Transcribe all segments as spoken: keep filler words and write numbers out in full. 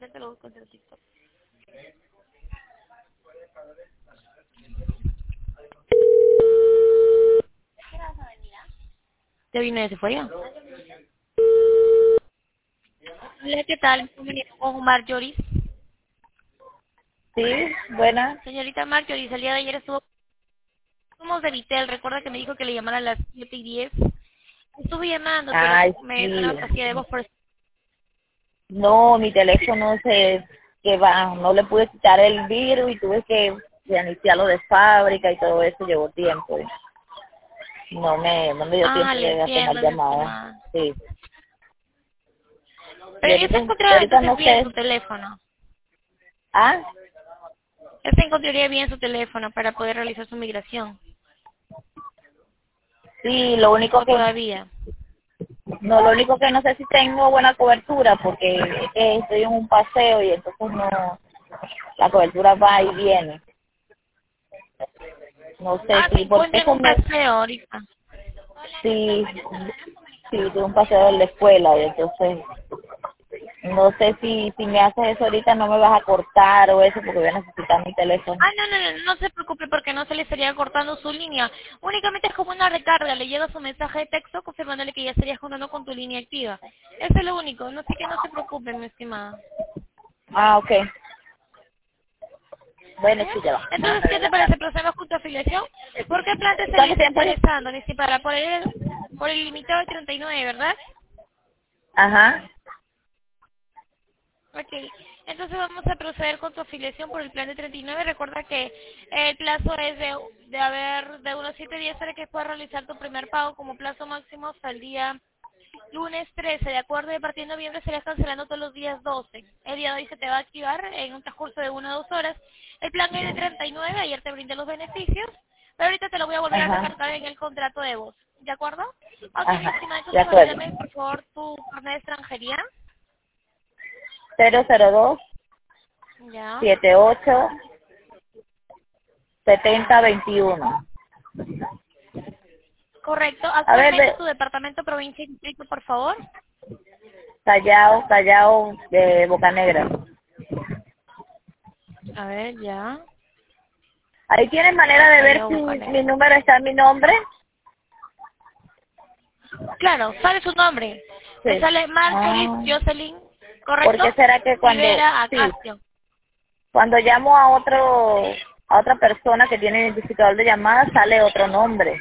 Te lo busco en TikTok. ¿Ya vino y se fue ya? Hola, ¿qué tal? Con Marjorie. Sí, buena. Señorita Marjorie, el día de ayer estuvo... Somos de Vitel, recuerda que me dijo que le llamara a las siete y diez. Estuve llamando, pero Ay, me sí. suena una pastilla de voz por... No, mi teléfono se que va, no le pude quitar el virus y tuve que reiniciarlo de fábrica y todo eso llevó tiempo. Y no me, no me dio Ah, tiempo le de tomar entiendo, mi llamadas. estimada. Sí. Y Pero ya se ahorita, y encontraba ahorita entonces no bien sé. su teléfono. Ah, Ya se encontraría bien su teléfono para poder realizar su migración. sí, lo único O que, todavía. no, lo único que no sé si tengo buena cobertura porque es que estoy en un paseo y entonces no, la cobertura va y viene. No sé Ah, se si, porque encuentra en eso un me, paseo ahorita. sí, sí, tuve un paseo en la escuela y entonces no sé si si me haces eso ahorita no me vas a cortar o eso porque voy a necesitar mi teléfono. Ah, no, no, no, no se preocupe porque no se le estaría cortando su línea. Únicamente es como una recarga, le llega su mensaje de texto confirmándole que ya estarías contando con tu línea activa. Eso es lo único, no sé que no se preocupe, mi estimada. Ah, ok. Bueno, Ujú. sí, ya va. Entonces, ¿qué te parece? ¿Procedemos con tu afiliación? ¿Por qué plan te ¿Cuánto estarías tiempo es? interesando? Ni si para por el, por el limitado de treinta y nueve, ¿verdad? Ajá, Ok, entonces vamos a proceder con tu afiliación por el plan de treinta y nueve. Recuerda que el plazo es de, de haber de unos siete días para que puedas realizar tu primer pago como plazo máximo hasta el día lunes trece, ¿de acuerdo? Y a partir de noviembre estarías cancelando todos los días doce. El día de hoy se te va a activar en un transcurso de una o dos horas. El plan es de treinta y nueve, ayer te brindé los beneficios, pero ahorita te lo voy a volver a ajá, recargar en el contrato de voz, ¿de acuerdo? Ok, mi ajá, estimada, de entonces acuerdo. valídame por favor tu carnet de extranjería. Cero cero dos Ya. siete ocho setenta veintiuno. Correcto. A ver, Actualmente de tu departamento, provincia y distrito, por favor. Callao, Callao, de Boca Negra. A ver, ya. Ahí tienes manera de ver Callao, si Bucanegra. mi número está en mi nombre. Claro, sale su nombre. Me Sí. sale Marjorie Ah, Jocelyn, ¿por ¿correcto? qué será que cuando, Rivera sí, Acacio. cuando llamo a otro, a otra persona que tiene identificador de llamada sale otro nombre?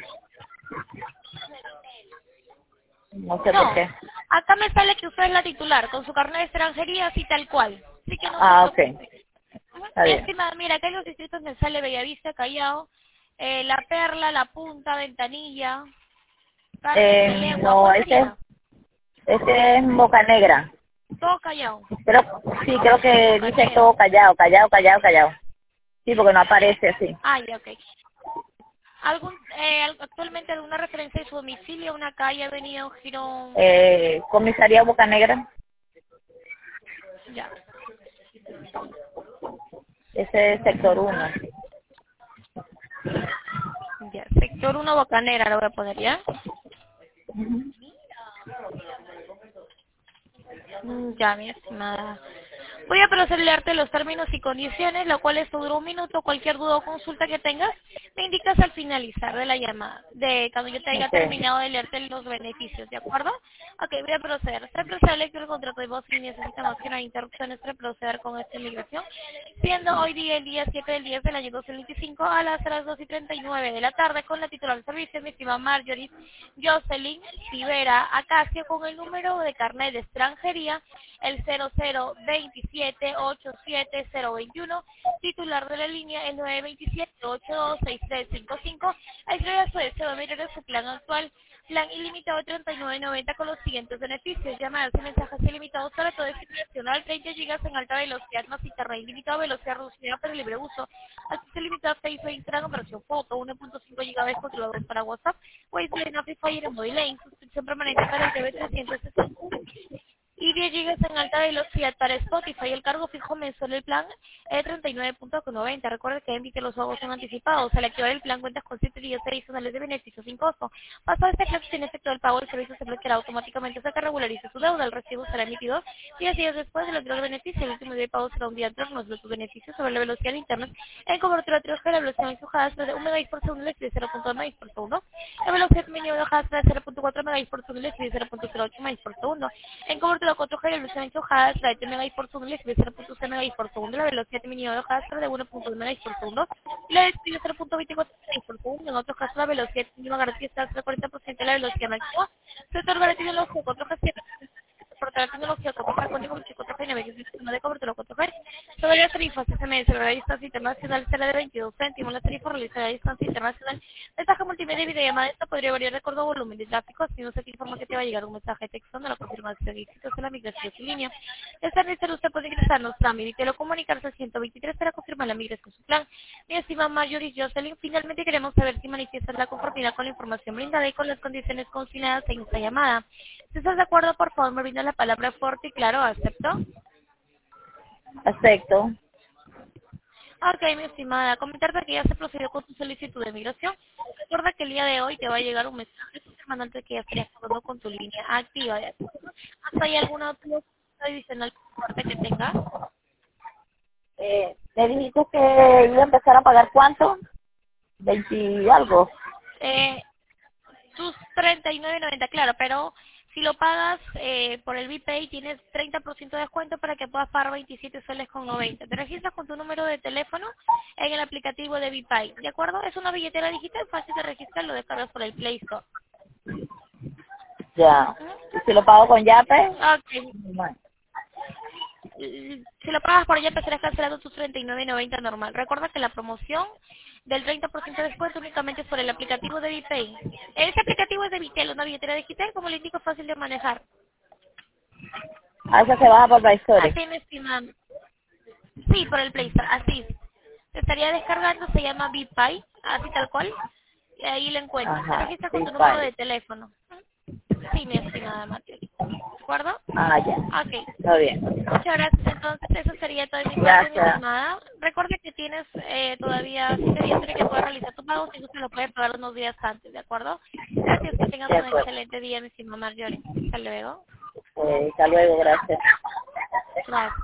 No sé por No, qué. acá me sale que usted es la titular, con su carnet de extranjería, así tal cual. Así que no se Ah, ok. preocupe. Ujú. Está Mi bien. estimada, mira, acá en los distritos me sale Bellavista, Callao, eh, La Perla, La Punta, Ventanilla, Carmen de Eh, Legua. no, ¿Cuál ese, sería? ese es Boca Negra. Todo Callao. Creo, sí, creo que Boca dice Negra. todo callado, callado, callado, callado. Sí, porque no aparece así. Ah, ya, ok. ¿Algún, eh, al- actualmente alguna referencia de su domicilio, una calle, avenida, un girón? Eh, comisaría Boca Negra, Ya, ese es sector uno. ya. Sector uno Bocanera, lo voy a poner, ¿ya? Mm, Ya, mi estimada. Voy a procederte los términos y condiciones, lo cual esto dura un minuto. Cualquier duda o consulta que tengas, me indicas al finalizar de la llamada, de cuando yo te haya Ok. terminado de leerte los beneficios, ¿de acuerdo? Ok, voy a proceder. Usted procede a leer el contrato de voz y necesita más que una interrupción, es proceder con esta migración, siendo hoy día el día siete del diez del año dos mil veinticinco a las las dos y treinta y nueve de la tarde con la titular del servicio, mi estimada Marjorie Jocelyn Rivera Acacio, con el número de carnet de extranjería el cero cero veintisiete ochenta y siete cero veintiuno, titular de la línea el nueve veintisiete ochenta y dos sesenta y tres cincuenta y cinco. Agrega su deseo de mirar su plan actual, plan ilimitado de treinta y nueve noventa con los siguientes beneficios: llamadas y mensajes ilimitados para todo el nacional, treinta gigas en alta velocidad más internet ilimitado, velocidad reducida para libre uso, acceso ilimitado a Facebook e Instagram, versión foto, uno punto cinco gigabytes controlador para WhatsApp, Waze, Free Fire en Mobile Lane, suscripción permanente para el T V trescientos sesenta y diez gigas en alta velocidad para Spotify. El cargo fijo mensual del plan es treinta y nueve punto noventa. Recuerda que emite los pagos son anticipados. Al activar el plan cuentas con siete días adicionales de beneficios sin costo. Pasado este plazo sin efecto del pago, el servicio se bloqueará automáticamente hasta que regularice su deuda. El recibo será emitido diez días después del entrega del beneficio. El último día de pago será un día antes de tus beneficios sobre la velocidad de internet. En cobertura tres G, la velocidad empujada será de un megabit por segundo y cero punto dos megabits por segundo. La velocidad mínima de bajada será de cero punto cuatro megabits por segundo y cero punto cero ocho megabits por segundo. En cobertura cuatro G, la velocidad empujada será de tres megabits por segundo y cero punto cero megabits por segundo. La velocidad mínima de bajada será de uno punto dos megabits por segundo. Y la de cero punto veinticuatro megabits por segundo. En otros casos, la velocidad mínima garantía será del cuarenta por ciento de la velocidad máxima. Se otorgará tecnología cuatro G por la tecnología cuatro G con cuatro G nivel de sistema de cobertura cuatro G. Sobre las tarifas S M S, la distancia internacional será de veintidós céntimos. La tarifa realizada a distancia internacional, mensaje multimedia y videollamada, esta podría variar de acuerdo a volumen de tráfico. Si no se te informa que te va a llegar un mensaje de texto de la confirmación de éxitos en la migración de su línea. El servicio usted puede ingresar a nuestra ámbito y telecomunicarse al ciento veintitrés para confirmar la migración de su plan. Mi estimada Marjorie Jocelyn, finalmente queremos saber si manifiestas la conformidad con la información brindada y con las condiciones consignadas en esta llamada. Si estás de acuerdo, por favor, me brinda la palabra fuerte y claro. ¿Acepto? Acepto. Ok, mi estimada, comentarte que ya se procedió con tu solicitud de migración. Recuerda que el día de hoy te va a llegar un mensaje confirmándote que ya estarías acordando con tu línea activa, ¿de acuerdo? ¿Hasta hay alguna otra adicional fuerte que tengas? Eh, me dijiste que iba a empezar a pagar ¿cuánto? veinte y algo. Eh, tus treinta y nueve noventa, claro, pero si lo pagas eh, por el BPay tienes treinta por ciento de descuento para que puedas pagar veintisiete soles con noventa. Te registras con tu número de teléfono en el aplicativo de BPay, ¿de acuerdo? Es una billetera digital, fácil de registrar, lo descargas por el Play Store. Ya. ¿Mm? ¿Y si lo pago con Yape? Ok. Bueno. Si lo pagas por allá empezarás cancelando tus treinta y nueve noventa normal. Recuerda que la promoción del treinta por ciento de descuento únicamente es por el aplicativo de BPay. Ese aplicativo es de Vitel, una billetera digital, como le indico, fácil de manejar. A eso se baja por la historia. Así me estiman. Sí, por el Play Store, así. Te estaría descargando, se llama BPay, así tal cual. Y ahí lo encuentras. Te Ajá. registras con Sí, tu número vale. de teléfono. Sí, mi estimada Marjorie. ¿De acuerdo? Ah, ya. Ok. Está bien. Muchas gracias. Entonces, eso sería todo de mi parte, mi Gracias. estimada. Recuerde que tienes eh, todavía siete días para que puedas realizar tu pago. Si gusta, lo puedes pagar unos días antes, ¿de acuerdo? Gracias. Que tengas De un acuerdo. excelente día, mi estimada Marjorie. Hasta luego. Eh, hasta luego, gracias. Gracias.